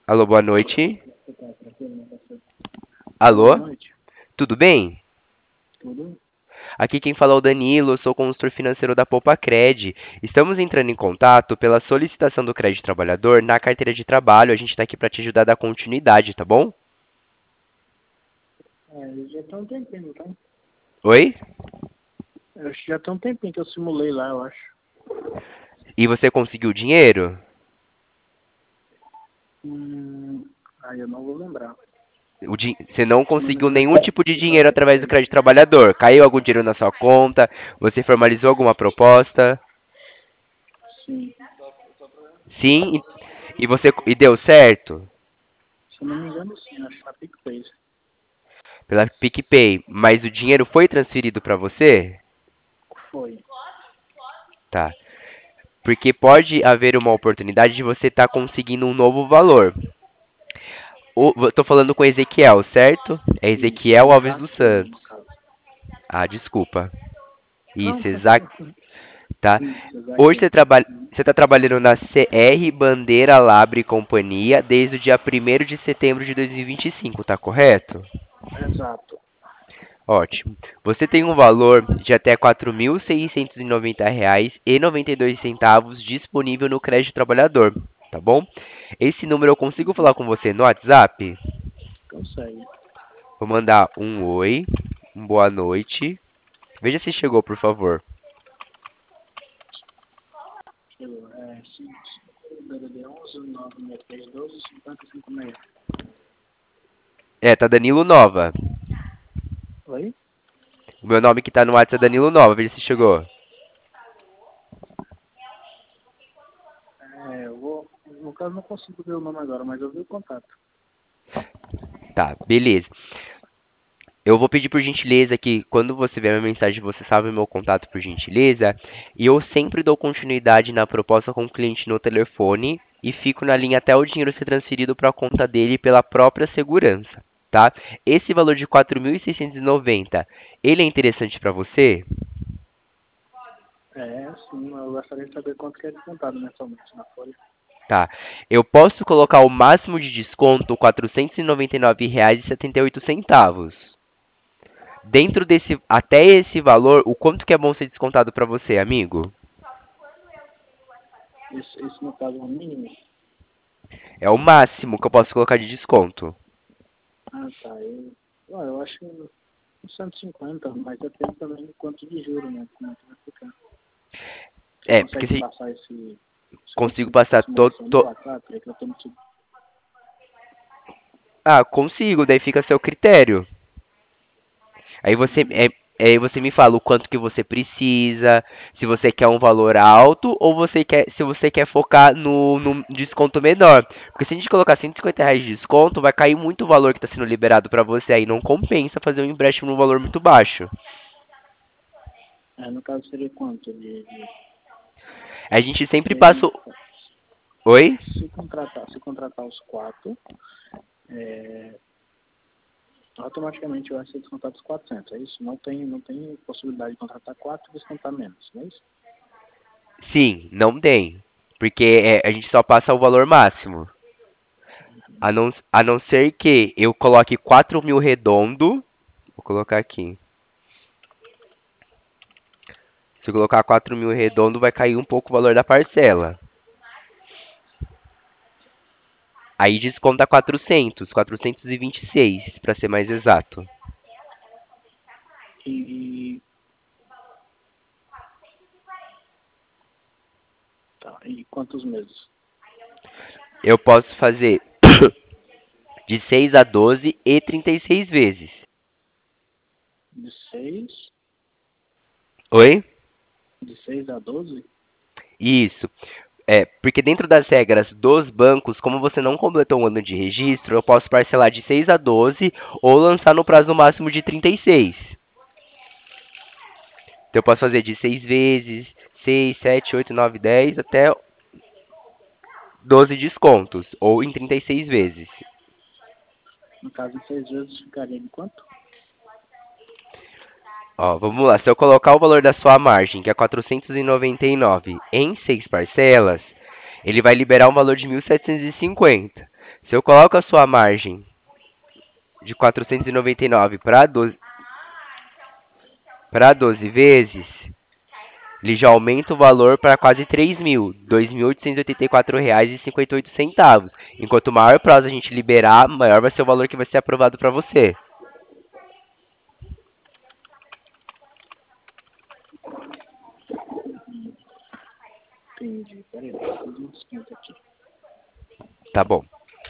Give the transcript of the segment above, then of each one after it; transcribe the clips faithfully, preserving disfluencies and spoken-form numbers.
Alô, boa noite. Alô, boa Alô, noite. tudo bem? Tudo? Aqui quem fala é o Danilo, eu sou consultor financeiro da Poupa-Cred. Estamos entrando em contato pela solicitação do crédito trabalhador na carteira de trabalho. A gente está aqui para te ajudar a dar continuidade, tá bom? É, já tem um tempinho, então. Oi? Eu acho que já tem um tempinho que eu simulei lá, eu acho. E você conseguiu o dinheiro? Hum, aí eu não vou lembrar. O din- Você não Se não me conseguiu engano, nenhum tipo de dinheiro é, através do crédito trabalhador? Caiu algum dinheiro na sua conta? Você formalizou alguma proposta? sim. Sim? E e você e deu certo? Se não me engano, sim. Acho que a PicPay. Pela PicPay, mas o dinheiro foi transferido para você? Foi. Tá. Porque pode haver uma oportunidade de você estar conseguindo um novo valor. O, eu tô falando com Ezequiel, certo? É Isso. Ezequiel Alves Isaac, dos no Santos. caso. Ah, desculpa. Não, Isso, exato, tranquilo. tá? Isso, Hoje Isaac. você trabalha, Uhum. você está trabalhando na C R Bandeira Labre e Companhia desde o dia primeiro de setembro de dois mil e vinte e cinco, tá correto? Exato. Ótimo. Você tem um valor de até quatro mil seiscentos e noventa reais e noventa e dois centavos disponível no crédito trabalhador, tá bom? Esse número eu consigo falar Uhum. com você no WhatsApp? Consegue. Vou mandar um oi, um boa noite. Veja se chegou, por favor. Chegou. É, sim. D D D onze, nove seis três, doze, cinquenta, cinquenta e seis. É, tá Danilo Nova. Oi? O meu nome que tá no WhatsApp é Danilo Nova. Veja se chegou. É, eu vou. No caso, não consigo ver o nome agora, mas eu vi o contato. Tá, beleza. Eu vou pedir por gentileza que quando você ver a minha mensagem, você salve o meu contato por gentileza. E eu sempre dou continuidade na proposta com o cliente no telefone e fico na linha até o dinheiro ser transferido para a conta dele pela própria segurança, tá? Esse valor de quatro mil seiscentos e noventa, ele é interessante para você? É, sim, eu gostaria de saber quanto que é descontado mensalmente na folha. Tá. Eu posso colocar o máximo de desconto quatrocentos e noventa e nove reais e setenta e oito centavos. Dentro desse, até esse valor, o quanto que é bom ser descontado para você, amigo? Esse, esse no caso é o mínimo. É o máximo que eu posso colocar de desconto. Ah, tá. Eu, ah, eu acho que uns cento e cinquenta, mas depende também do quanto de juro, né? Como é que vai ficar. Você É, porque consegue se passar esse, consigo esse, passar essa todo. simulação no To... WhatsApp? É que eu tô muito... Ah, consigo, daí fica a seu critério. Aí você, Uhum. é, aí você me fala o quanto que você precisa, se você quer um valor alto ou você quer, se você quer focar no, no desconto menor. Porque se a gente colocar cento e cinquenta reais de desconto, vai cair muito o valor que está sendo liberado para você. Aí não compensa fazer um empréstimo num valor muito baixo. É, no caso seria quanto? De, de, A gente sempre passa. seria, o- Oi? se contratar, se contratar os quatro, é, automaticamente vai ser descontado os quatrocentos. É isso? Não tem, não tem possibilidade de contratar quatro e descontar menos, não é isso? Sim, não tem. Porque é, a gente só passa o valor máximo. A não, a não ser que eu coloque quatro mil redondo. Vou colocar aqui. Se eu colocar quatro mil redondo, vai cair um pouco o valor da parcela. Aí desconta quatrocentos, quatrocentos e vinte e seis, para ser mais exato. E, tá, e quantos meses? Eu posso fazer de seis a doze e trinta e seis vezes. De seis, Oi? de seis a doze? Isso. É, porque dentro das regras dos bancos, como você não completou um ano de registro, eu posso parcelar de seis a doze ou lançar no prazo máximo de trinta e seis. Então eu posso fazer de seis vezes, seis, sete, oito, nove, dez até doze descontos, ou em trinta e seis vezes. No caso, em seis vezes ficaria em quanto? Ó, vamos lá, se eu colocar o valor da sua margem, que é quatrocentos e noventa e nove, em seis parcelas, ele vai liberar um valor de mil setecentos e cinquenta. Se eu coloco a sua margem de quatrocentos e noventa e nove para doze, para doze vezes, ele já aumenta o valor para quase três mil, dois mil oitocentos e oitenta e quatro reais e cinquenta e oito centavos. Enquanto maior prazo a gente liberar, maior vai ser o valor que vai ser aprovado para você. Entendi. Peraí, deixa eu fazer um esquenta aqui. Tá bom.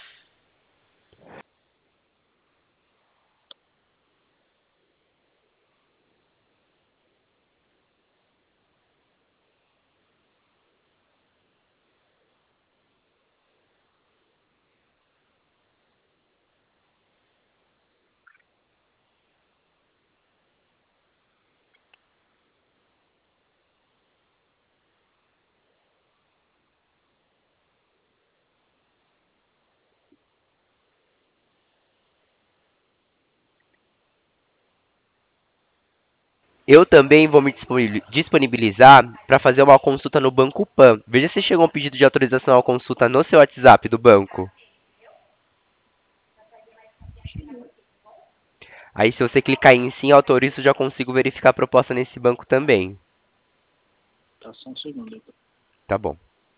Eu também vou me disponibilizar para fazer uma consulta no Banco Pan. Veja se chegou um pedido de autorização à consulta no seu WhatsApp do banco. Aí, se você clicar em sim, autorizo, já consigo verificar a proposta nesse banco também. Tá, só um segundo. Tá bom.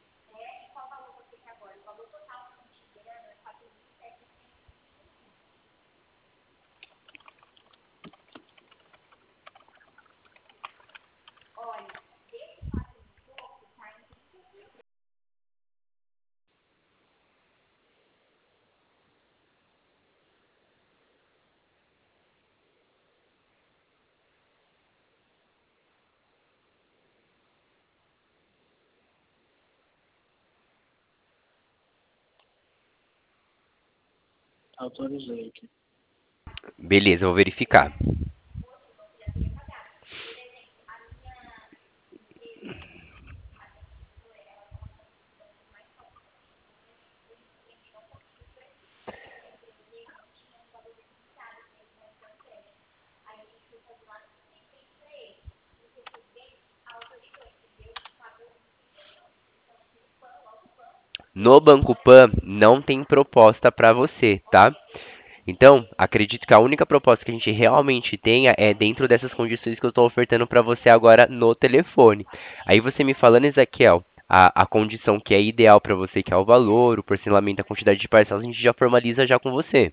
Autorizei aqui. Beleza, eu vou verificar. No Banco Pan não tem proposta para você, tá? Então, acredito que a única proposta que a gente realmente tenha é dentro dessas condições que eu estou ofertando para você agora no telefone. Aí você me falando, Ezequiel, a, a condição que é ideal para você, que é o valor, o parcelamento, a quantidade de parcelas, a gente já formaliza já com você.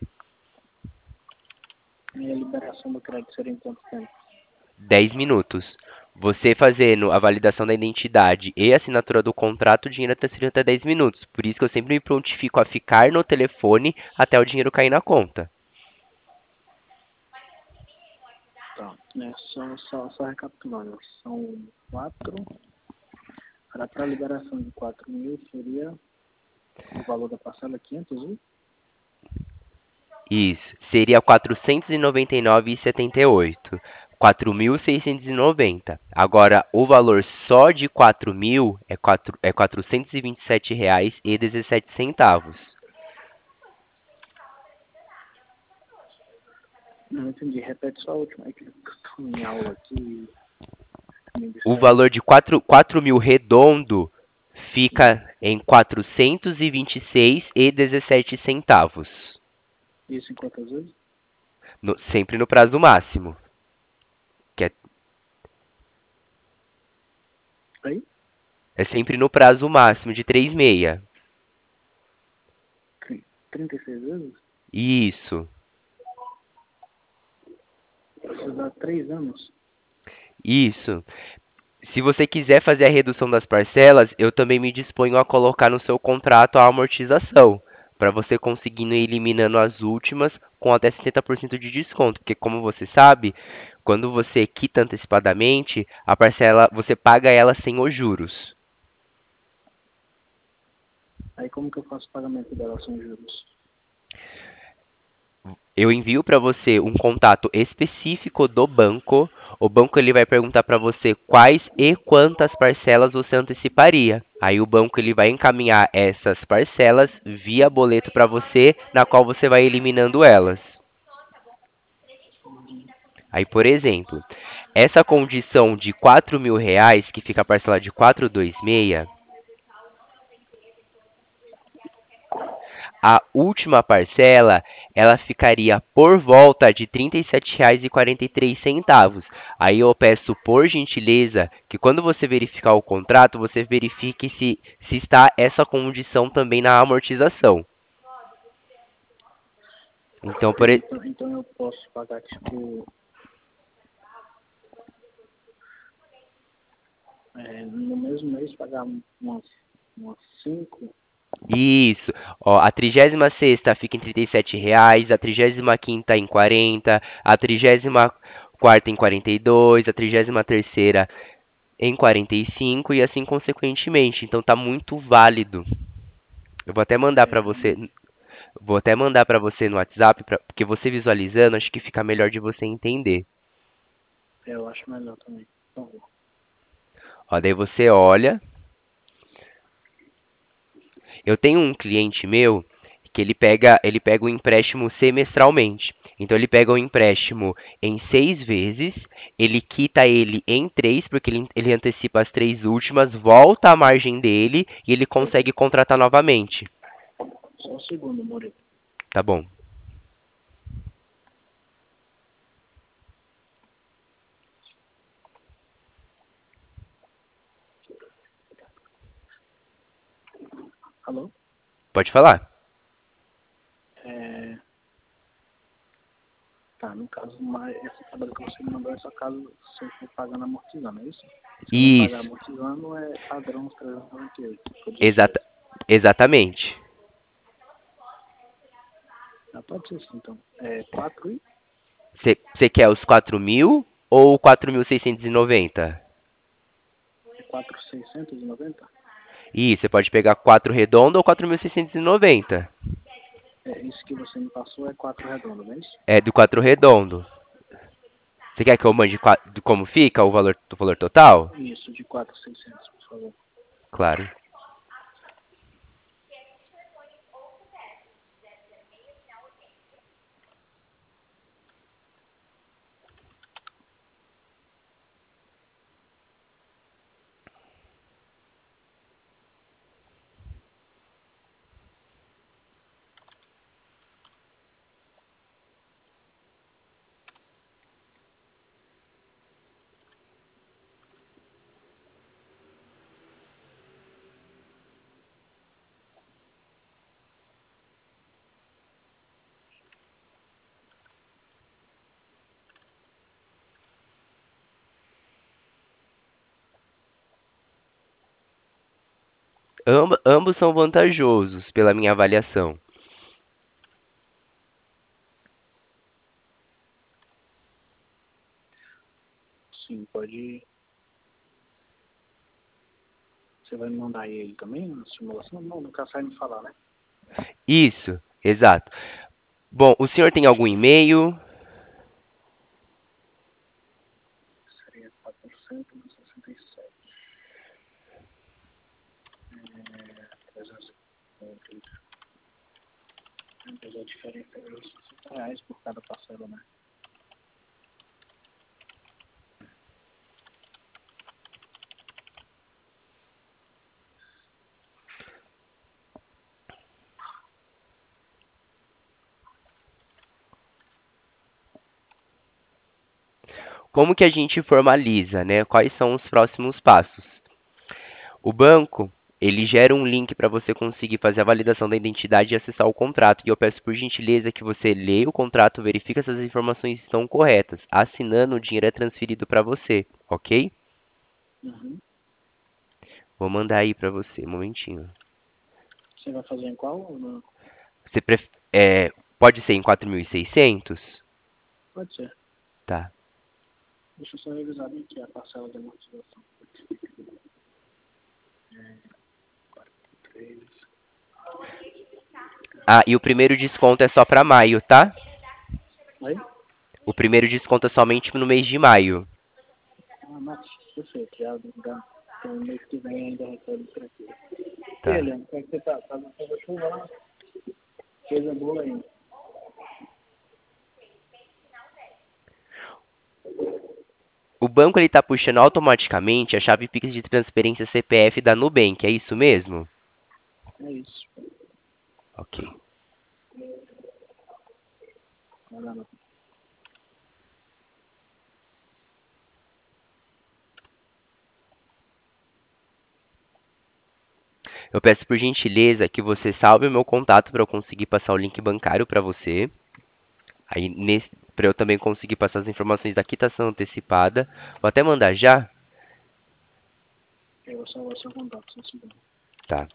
E a liberação do crédito seria em quanto tempo? dez minutos. Você fazendo a validação da identidade e a assinatura do contrato, o dinheiro é transferido até dez minutos. Por isso que eu sempre me prontifico a ficar no telefone até o dinheiro cair na conta. Tá, né, só, só, só recapitulando. São quatro. Para a liberação de quatro mil seria o valor da parcela quinhentos e? Isso, seria quatrocentos e noventa e nove reais e setenta e oito. quatro mil seiscentos e noventa. Agora, o valor só de quatro mil é, quatro, é quatrocentos e vinte e sete reais e dezessete centavos. Não entendi. Repete só a última. É que eu estou em aula aqui. Me O distrai. valor de quatro mil redondo fica em quatrocentos e vinte e seis reais e dezessete centavos. Isso em quantas vezes? No- sempre no prazo máximo, que é, Aí? é sempre no prazo máximo de três vírgula seis. Tri- trinta e seis vezes? Isso, Isso dá três anos. isso. Se você quiser fazer a redução das parcelas, eu também me disponho a colocar no seu contrato a amortização, para você conseguindo ir eliminando as últimas com até sessenta por cento de desconto, porque como você sabe, quando você quita antecipadamente, a parcela você paga ela sem os juros. Aí como que eu faço o pagamento dela sem juros? Eu envio para você um contato específico do banco. O banco ele vai perguntar para você quais e quantas parcelas você anteciparia. Aí o banco ele vai encaminhar essas parcelas via boleto para você, na qual você vai eliminando elas. Aí, por exemplo, essa condição de quatro mil reais, que fica a parcela de quatrocentos e vinte e seis, a última parcela, ela ficaria por volta de trinta e sete reais e quarenta e três centavos. Aí eu peço, por gentileza, que quando você verificar o contrato, você verifique se, se está essa condição também na amortização. Então, por, e- Então, então eu posso pagar, tipo, é, no mesmo mês pagar umas, umas cinco. Isso. Ó, a trigésima sexta fica em trinta e sete reais, a trigésima quinta em quarenta, a trigésima quarta em quarenta e dois, a trigésima terceira em quarenta e cinco e assim consequentemente. Então tá muito válido. Eu vou até mandar É, para você, vou até mandar para você no WhatsApp, pra, porque você visualizando, acho que fica melhor de você entender. eu acho melhor também. Por favor. Ó, daí você olha. Eu tenho um cliente meu que ele pega, ele pega o empréstimo semestralmente. Então ele pega o empréstimo em seis vezes, ele quita ele em três, porque ele, ele antecipa as três últimas, volta a margem dele e ele consegue contratar novamente. Só um segundo, Murilo. Tá bom. Alô? Pode falar. É, tá, no caso, mas essa tabela que você me mandou é só caso você for pagando amortizando, é isso? Se eu não pagar Isso. amortizando, é padrão os trezentos e noventa e oito, todos os Exata, meses. exatamente. Ah, pode ser assim, então. É quatro e Você quer os quatro mil ou quatro mil seiscentos e noventa? quatro mil seiscentos e noventa. Isso, você pode pegar quatro redondo ou quatro mil seiscentos e noventa. É, isso que você me passou é quatro redondo, não é isso? É do quatro redondo. Você quer que eu mande qua- de como fica o valor, o valor total? Isso, de quatro mil e seiscentos, por favor. Claro. Amb- ambos são vantajosos pela minha avaliação. Sim, pode. Você vai me mandar ele também na simulação? Não, no caso vai me falar, né? Isso, exato. Bom, o senhor tem algum e-mail? Seria quatrocentos e sessenta e sete. É, trezentos e cinquenta. Mas a diferença é sessenta reais por cada parcela, né? Como que a gente formaliza, né? Quais são os próximos passos? O banco, ele gera um link para você conseguir fazer a validação da identidade e acessar o contrato. E eu peço por gentileza que você leia o contrato, verifique se as informações estão corretas. Assinando, o dinheiro é transferido para você, ok? Uhum. Vou mandar aí para você, um momentinho. Você vai fazer em qual? Ou não? Você pref... é, pode ser em quatro mil e seiscentos? Pode ser. Tá. Deixa eu só revisar bem aqui a parcela de amortização. É, quarenta e três. Ah, e o primeiro desconto é só para maio, tá? Oi? O primeiro desconto é somente no mês de maio. Ah, mas perfeito. Já, já, então, mês que vem ainda recebe por aqui. E Tá. Eliane, como é que você tá? Tá na sua chuva lá? Coisa boa ainda. O banco ele está puxando automaticamente a chave Pix de transferência C P F da Nubank, é isso mesmo? É isso. Ok. peço por gentileza que você salve o meu contato para eu conseguir passar o link bancário para você. Aí, nesse, para eu também conseguir passar as informações da quitação antecipada. Vou até mandar já. Eu vou salvar seu contato, só um segundo. Tá.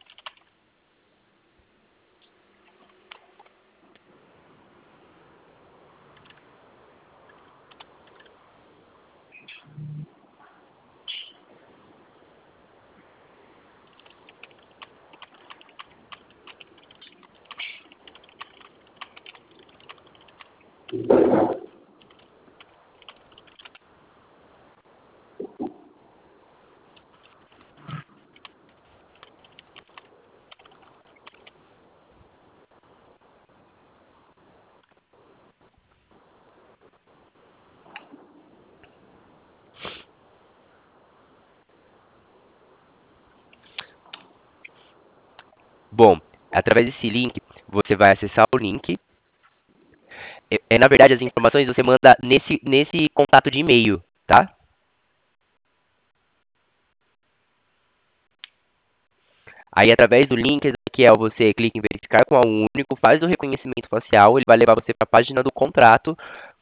Bom, através desse link, você vai acessar o link. É, é, na verdade, as informações você manda nesse, nesse contato de e-mail, tá? Aí, através do link, que é você clica em verificar com a único, faz o reconhecimento facial, ele vai levar você para a página do contrato